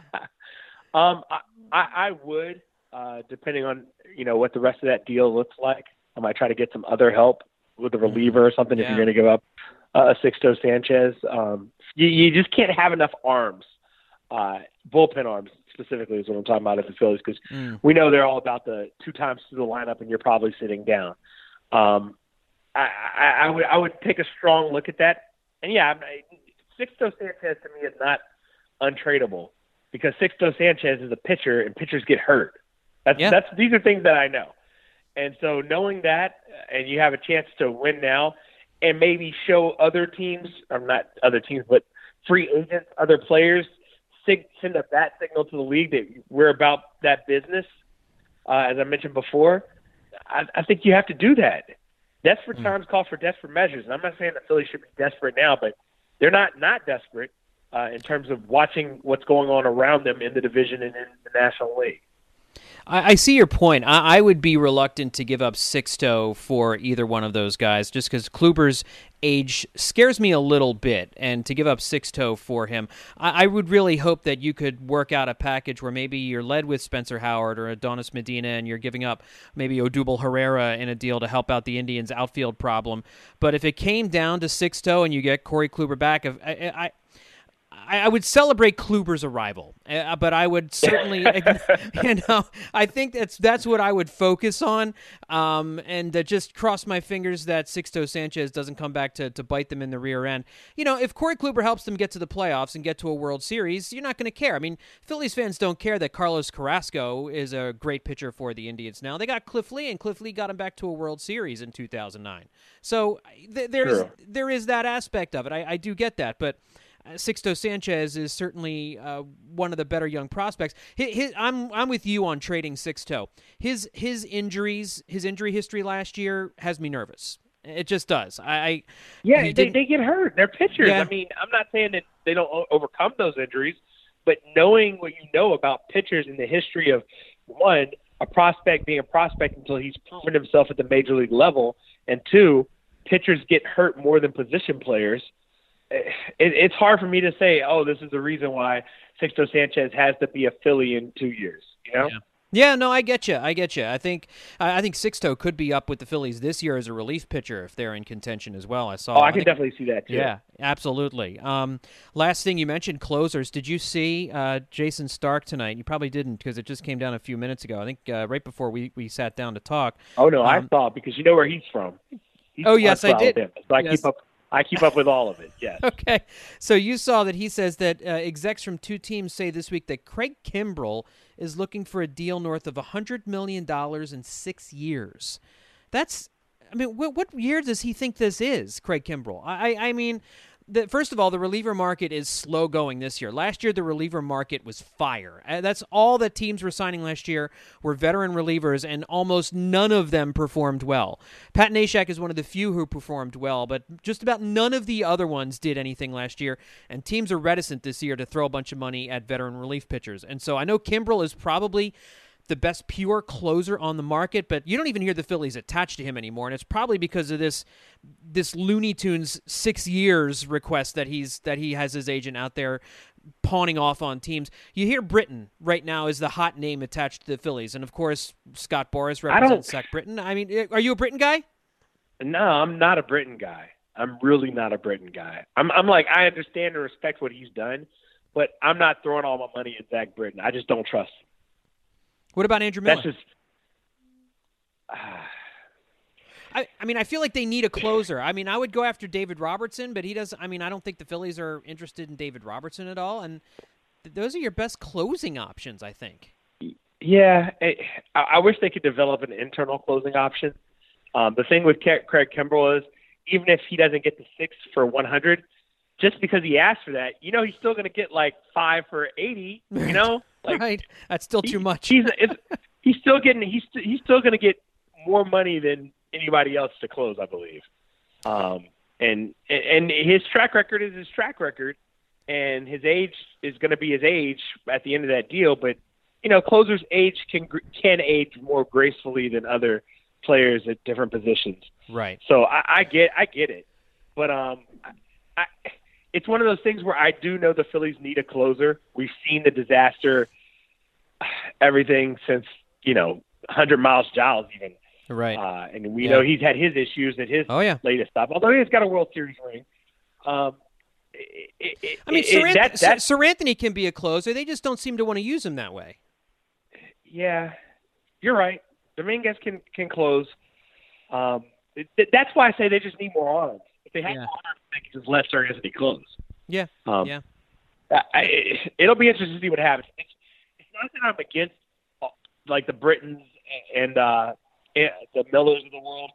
Speaker 5: um, I, I, I would, uh, depending on you know what the rest of that deal looks like. I might try to get some other help with a reliever or something if
Speaker 6: Yeah.
Speaker 5: you're going to give up uh, Sixto Sanchez. Um, you, you just can't have enough arms, uh, bullpen arms specifically is what I'm talking about at the Phillies, because
Speaker 6: Mm.
Speaker 5: we know they're all about the two times through the lineup and you're probably sitting down. Um, I, I, I would I would take a strong look at that. And yeah, I'm, Sixto Sanchez to me is not untradeable, because Sixto Sanchez is a pitcher and pitchers get hurt. That's
Speaker 6: Yeah.
Speaker 5: that's these are things that I know. And so knowing that, and you have a chance to win now, and maybe show other teams, or not other teams, but free agents, other players, sig- send a bat signal to the league that we're about that business. Uh, as I mentioned before, I, I think you have to do that. Desperate times call for desperate measures. And I'm not saying the Phillies should be desperate now, but they're not not desperate uh, in terms of watching what's going on around them in the division and in the National League.
Speaker 6: I, I see your point. I, I would be reluctant to give up Sixto for either one of those guys, just because Kluber's age scares me a little bit, and to give up Sixto for him, I, I would really hope that you could work out a package where maybe you're led with Spencer Howard or Adonis Medina, and you're giving up maybe Odubel Herrera in a deal to help out the Indians' outfield problem. But if it came down to Sixto and you get Corey Kluber back, if I, I I would celebrate Kluber's arrival, uh, but I would certainly, you know, I think that's that's what I would focus on, um, and uh, just cross my fingers that Sixto Sanchez doesn't come back to, to bite them in the rear end. You know, if Corey Kluber helps them get to the playoffs and get to a World Series, you're not going to care. I mean, Phillies fans don't care that Carlos Carrasco is a great pitcher for the Indians now. They got Cliff Lee, and Cliff Lee got him back to a World Series in two thousand nine. So th- there's
Speaker 5: True.
Speaker 6: there is that aspect of it. I, I do get that, but Sixto Sanchez is certainly uh, one of the better young prospects. His, his, I'm I'm with you on trading Sixto. His his injuries, his injury history last year has me nervous. It just does. I, I
Speaker 5: Yeah,
Speaker 6: he
Speaker 5: they,
Speaker 6: didn't-
Speaker 5: they get hurt. They're pitchers.
Speaker 6: Yeah.
Speaker 5: I mean, I'm not saying that they don't o- overcome those injuries, but knowing what you know about pitchers in the history of, one, a prospect being a prospect until he's proven himself at the major league level, and two, pitchers get hurt more than position players. it, it's hard for me to say, oh, this is the reason why Sixto Sanchez has to be a Philly in two years. You know.
Speaker 6: Yeah. Yeah, no, I get you. I get you. I think I think Sixto could be up with the Phillies this year as a relief pitcher if they're in contention as well. I saw.
Speaker 5: Oh, I,
Speaker 6: I
Speaker 5: can
Speaker 6: think,
Speaker 5: definitely see that too.
Speaker 6: Yeah, absolutely. Um, last thing you mentioned, closers. Did you see uh, Jason Stark tonight? You probably didn't because it just came down a few minutes ago. I think uh, right before we, we sat down to talk.
Speaker 5: Oh no,
Speaker 6: um,
Speaker 5: I saw because you know where he's from. He's
Speaker 6: oh yes, I did.
Speaker 5: Him, so I
Speaker 6: yes.
Speaker 5: keep up. I keep up with all of it. Yes.
Speaker 6: Okay, so you saw that he says that uh, execs from two teams say this week that Craig Kimbrell is looking for a deal north of one hundred million dollars in six years. That's, I mean, what, what year does he think this is, Craig Kimbrell? I, I mean, the, first of all, the reliever market is slow going this year. Last year, the reliever market was fire. Uh, that's all that teams were signing last year were veteran relievers, and almost none of them performed well. Pat Neshek is one of the few who performed well, but just about none of the other ones did anything last year, and teams are reticent this year to throw a bunch of money at veteran relief pitchers. And so I know Kimbrell is probably the best pure closer on the market, but you don't even hear the Phillies attached to him anymore, and it's probably because of this this Looney Tunes six years request that he's that he has his agent out there pawning off on teams. You hear Britton right now is the hot name attached to the Phillies, and of course Scott Boras represents Zach Britton. I mean, are you a Britton guy?
Speaker 5: No, I'm not a Britton guy. I'm really not a Britton guy. I'm I'm like I understand and respect what he's done, but I'm not throwing all my money at Zach Britton. I just don't trust him.
Speaker 6: What about Andrew Miller?
Speaker 5: That's just. Uh,
Speaker 6: I, I mean, I feel like they need a closer. I mean, I would go after David Robertson, but he doesn't. I mean, I don't think the Phillies are interested in David Robertson at all. And th- those are your best closing options, I think.
Speaker 5: Yeah, it, I, I wish they could develop an internal closing option. Um, the thing with Ke- Craig Kimbrell is, even if he doesn't get the six for one hundred, just because he asked for that, you know, he's still going to get like five for eighty. You know. Like,
Speaker 6: right, that's still
Speaker 5: he,
Speaker 6: too much.
Speaker 5: He's it's, he's still getting he's he's still going to get more money than anybody else to close, I believe. Um, and and his track record is his track record, and his age is going to be his age at the end of that deal. But you know, closers' age can can age more gracefully than other players at different positions.
Speaker 6: Right.
Speaker 5: So I, I get I get it, but um, I, it's one of those things where I do know the Phillies need a closer. We've seen the disaster. Everything since, you know, one hundred Miles Giles even.
Speaker 6: Right.
Speaker 5: Uh, and we
Speaker 6: yeah.
Speaker 5: know he's had his issues at his
Speaker 6: oh, yeah.
Speaker 5: latest stop, although he's got a World Series ring. Um, it, it,
Speaker 6: I mean,
Speaker 5: it,
Speaker 6: Sir, Anth-
Speaker 5: that, that,
Speaker 6: Sir Anthony can be a closer. They just don't seem to want to use him that way.
Speaker 5: Yeah, you're right. Dominguez can, can close. Um, it, that's why I say they just need more arms. If they had
Speaker 6: yeah.
Speaker 5: more arms, they could just let Sir Anthony close.
Speaker 6: Yeah,
Speaker 5: um,
Speaker 6: yeah.
Speaker 5: I, I, it'll be interesting to see what happens. It's, it's not that I'm against uh, like the Britons and, uh, and the Millers of the world.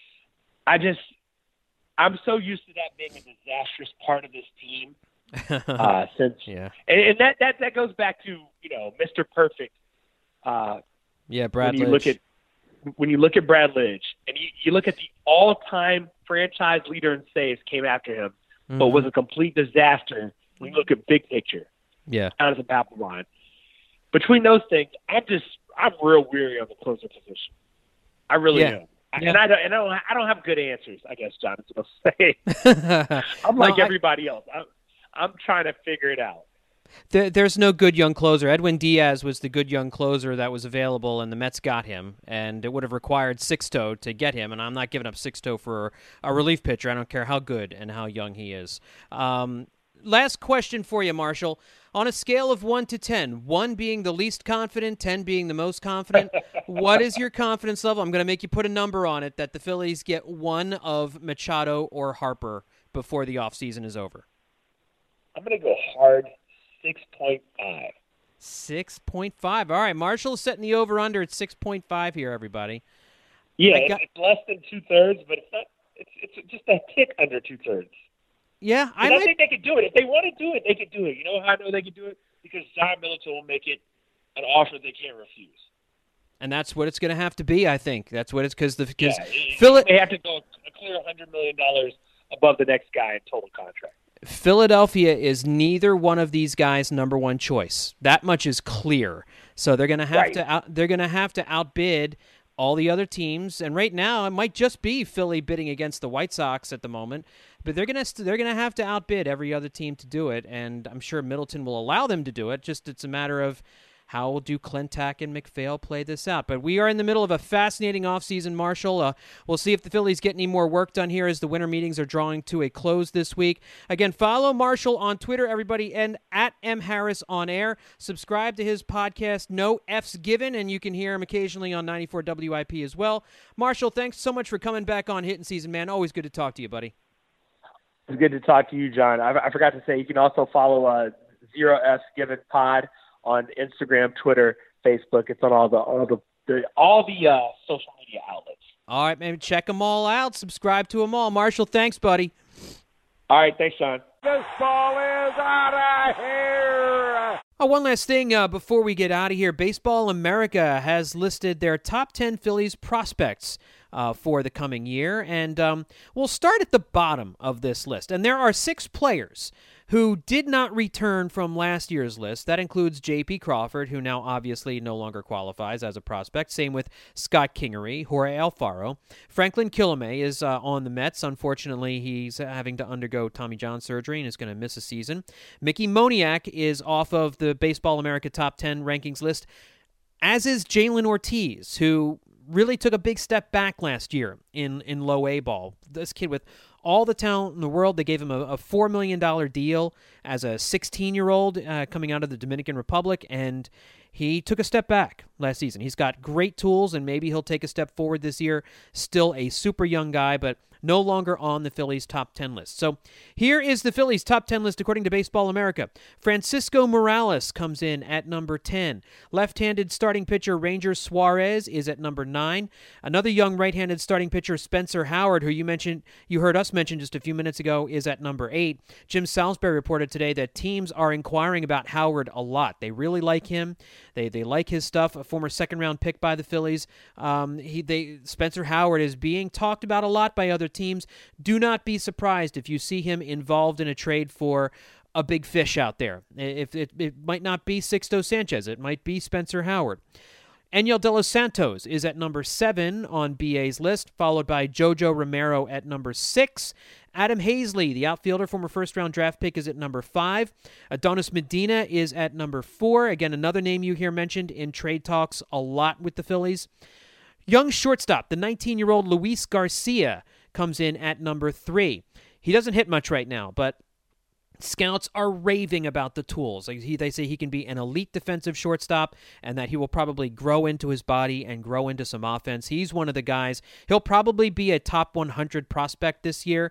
Speaker 5: I just I'm so used to that being a disastrous part of this team. uh, since
Speaker 6: yeah,
Speaker 5: and, and that, that that goes back to you know Mister Perfect. Uh,
Speaker 6: yeah, Brad.
Speaker 5: When you
Speaker 6: Lidge.
Speaker 5: look at when you look at Brad Lidge and you, you look at the all-time franchise leader in saves came after him,
Speaker 6: mm-hmm.
Speaker 5: but was a complete disaster. When you look at big picture,
Speaker 6: yeah,
Speaker 5: out of the Apple line. Between those things, I'm just I'm real weary of the closer position. I really
Speaker 6: yeah.
Speaker 5: am.
Speaker 6: Yeah.
Speaker 5: And I don't, and I don't, I don't have good answers. I guess John is going to say. I'm like
Speaker 6: no,
Speaker 5: everybody I, else. I'm, I'm trying to figure it out.
Speaker 6: There, there's no good young closer. Edwin Diaz was the good young closer that was available, and the Mets got him. And it would have required Sixto to get him. And I'm not giving up Sixto for a relief pitcher. I don't care how good and how young he is. Um, last question for you, Marshall. On a scale of one to ten, one being the least confident, ten being the most confident, what is your confidence level? I'm going to make you put a number on it that the Phillies get one of Machado or Harper before the offseason is over.
Speaker 5: I'm going to go hard six point five.
Speaker 6: six point five. All right, Marshall is setting the over-under at six point five here, everybody.
Speaker 5: Yeah,
Speaker 6: got,
Speaker 5: it's less than two-thirds, but it's not. It's, it's just a tick under two-thirds.
Speaker 6: Yeah, I,
Speaker 5: I
Speaker 6: might...
Speaker 5: think they could do it. If they want to do it, they could do it. You know how I know they could do it? Because John Middleton will make it an offer they can't refuse.
Speaker 6: And that's what it's going to have to be, I think. That's what it's because the because
Speaker 5: yeah,
Speaker 6: Phil-
Speaker 5: they have to go a clear one hundred million dollars above the next guy in total contract.
Speaker 6: Philadelphia is neither one of these guys' number one choice. That much is clear. So they're going to have
Speaker 5: right.
Speaker 6: to out, they're going to have to outbid all the other teams, and right now it might just be Philly bidding against the White Sox at the moment, but they're gonna they're gonna have to outbid every other team to do it, and I'm sure Middleton will allow them to do it. Just it's a matter of how do Klentak and McPhail play this out? But we are in the middle of a fascinating offseason, Marshall. Uh, we'll see if the Phillies get any more work done here as the winter meetings are drawing to a close this week. Again, follow Marshall on Twitter, everybody, and at M Harris on air. Subscribe to his podcast, No F's Given, and you can hear him occasionally on ninety-four W I P as well. Marshall, thanks so much for coming back on Hitting Season, man. Always good to talk to you, buddy.
Speaker 5: It's good to talk to you, John. I, I forgot to say, you can also follow uh, Zero F's Given Pod on Instagram, Twitter, Facebook. It's on all the all the, the all the uh, social media outlets.
Speaker 6: All right, man. Check them all out. Subscribe to them all. Marshall, thanks, buddy.
Speaker 5: All right, thanks, John.
Speaker 4: This ball is out of here.
Speaker 6: Oh, one last thing uh, before we get out of here. Baseball America has listed their top ten Phillies prospects uh, for the coming year, and um, we'll start at the bottom of this list. And there are six players who did not return from last year's list. That includes J P. Crawford, who now obviously no longer qualifies as a prospect. Same with Scott Kingery, Jorge Alfaro. Franklin Kilome is uh, on the Mets. Unfortunately, he's having to undergo Tommy John surgery and is going to miss a season. Mickey Moniak is off of the Baseball America top ten rankings list, as is Jalen Ortiz, who really took a big step back last year in, in low A ball. This kid with all the talent in the world. They gave him a, a four million dollars deal as a sixteen-year-old uh, coming out of the Dominican Republic, and he took a step back last season. He's got great tools, and maybe he'll take a step forward this year. Still a super young guy, but no longer on the Phillies' top ten list. So here is the Phillies' top ten list according to Baseball America. Francisco Morales comes in at number ten. Left-handed starting pitcher Ranger Suarez is at number nine. Another young right-handed starting pitcher, Spencer Howard, who you mentioned, you heard us mention just a few minutes ago, is at number eight. Jim Salisbury reported today that teams are inquiring about Howard a lot. They really like him. They they like his stuff. A former second-round pick by the Phillies. Um, he they Spencer Howard is being talked about a lot by other teams. Do not be surprised if you see him involved in a trade for a big fish out there. If it, it might not be Sixto Sanchez, it might be Spencer Howard. Enyel De Los Santos is at number seven on B A's list, followed by Jojo Romero at number six. Adam Hazley, the outfielder, former first-round draft pick, is at number five. Adonis Medina is at number four. Again, another name you hear mentioned in trade talks a lot with the Phillies. Young shortstop, the nineteen-year-old Luis Garcia, comes in at number three. He doesn't hit much right now, but scouts are raving about the tools. Like he, they say he can be an elite defensive shortstop and that he will probably grow into his body and grow into some offense. He's one of the guys. He'll probably be a top one hundred prospect this year,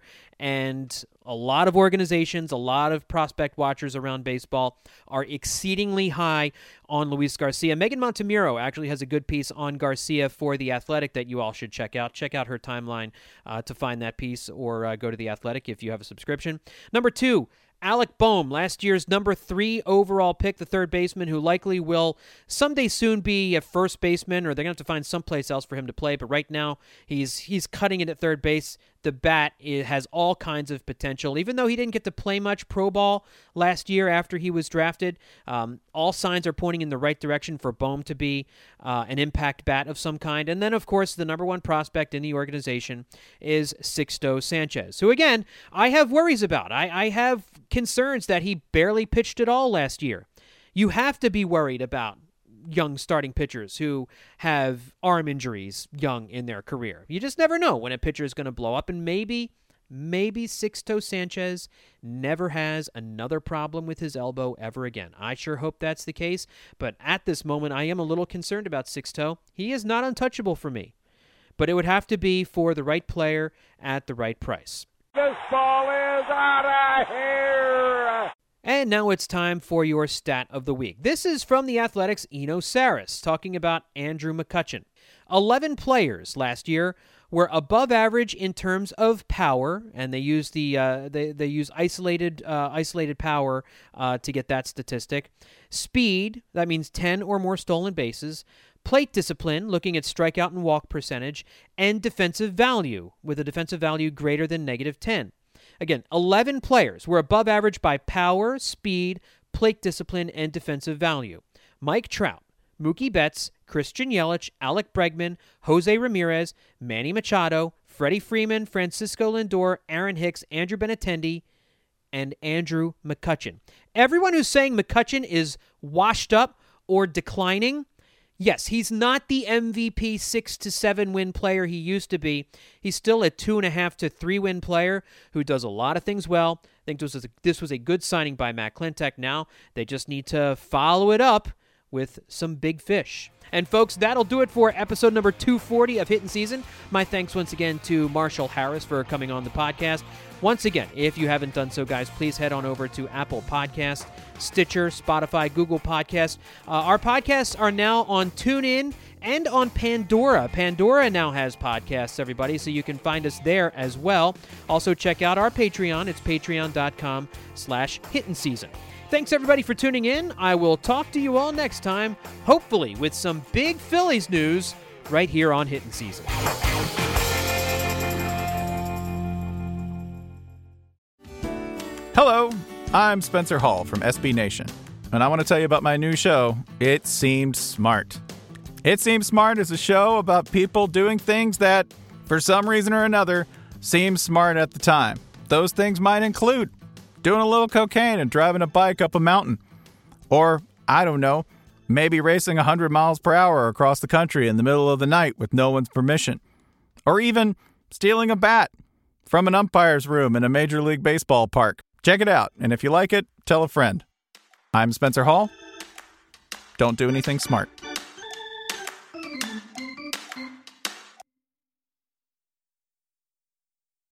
Speaker 6: and a lot of organizations, a lot of prospect watchers around baseball are exceedingly high on Luis Garcia. Megan Montemuro actually has a good piece on Garcia for The Athletic that you all should check out. Check out her timeline uh, to find that piece, or uh, go to The Athletic if you have a subscription. Number two, Alec Bohm, last year's number three overall pick, the third baseman who likely will someday soon be a first baseman, or they're going to have to find someplace else for him to play, but right now he's he's cutting it at third base. The bat it has all kinds of potential. Even though he didn't get to play much pro ball last year after he was drafted, um, all signs are pointing in the right direction for Bohm to be uh, an impact bat of some kind. And then, of course, the number one prospect in the organization is Sixto Sanchez, who, again, I have worries about. I, I have concerns that he barely pitched at all last year. You have to be worried about young starting pitchers who have arm injuries young in their career. You just never know when a pitcher is going to blow up, and maybe, maybe Sixto Sanchez never has another problem with his elbow ever again. I sure hope that's the case, but at this moment, I am a little concerned about Sixto. He is not untouchable for me, but it would have to be for the right player at the right price.
Speaker 4: This ball is out of here.
Speaker 6: And now it's time for your stat of the week. This is from The Athletic's Eno Saris, talking about Andrew McCutchen. eleven players last year were above average in terms of power, and they use the uh, they they use isolated uh, isolated power uh, to get that statistic. Speed, that means ten or more stolen bases. Plate discipline, looking at strikeout and walk percentage, and defensive value, with a defensive value greater than negative ten. Again, eleven players were above average by power, speed, plate discipline, and defensive value. Mike Trout, Mookie Betts, Christian Yelich, Alec Bregman, Jose Ramirez, Manny Machado, Freddie Freeman, Francisco Lindor, Aaron Hicks, Andrew Benintendi, and Andrew McCutchen. Everyone who's saying McCutchen is washed up or declining, yes, he's not the M V P six to seven win player he used to be. He's still a two and a half to three win player who does a lot of things well. I think this was a, this was a good signing by Matt Klentak. Now they just need to follow it up with some big fish. And folks, that'll do it for episode number two forty of Hittin' Season. My thanks once again to Marshall Harris for coming on the podcast. Once again, if you haven't done so, guys, please head on over to Apple Podcasts, Stitcher, Spotify, Google Podcasts. Uh, our podcasts are now on TuneIn and on Pandora. Pandora now has podcasts, everybody, so you can find us there as well. Also, check out our Patreon. It's patreon.com slash Hittin' Season. Thanks, everybody, for tuning in. I will talk to you all next time, hopefully with some big Phillies news right here on Hittin' Season.
Speaker 7: Hello, I'm Spencer Hall from S B Nation, and I want to tell you about my new show, It Seemed Smart. It Seemed Smart is a show about people doing things that, for some reason or another, seem smart at the time. Those things might include doing a little cocaine and driving a bike up a mountain. Or, I don't know, maybe racing one hundred miles per hour across the country in the middle of the night with no one's permission. Or even stealing a bat from an umpire's room in a Major League Baseball park. Check it out, and if you like it, tell a friend. I'm Spencer Hall. Don't do anything smart.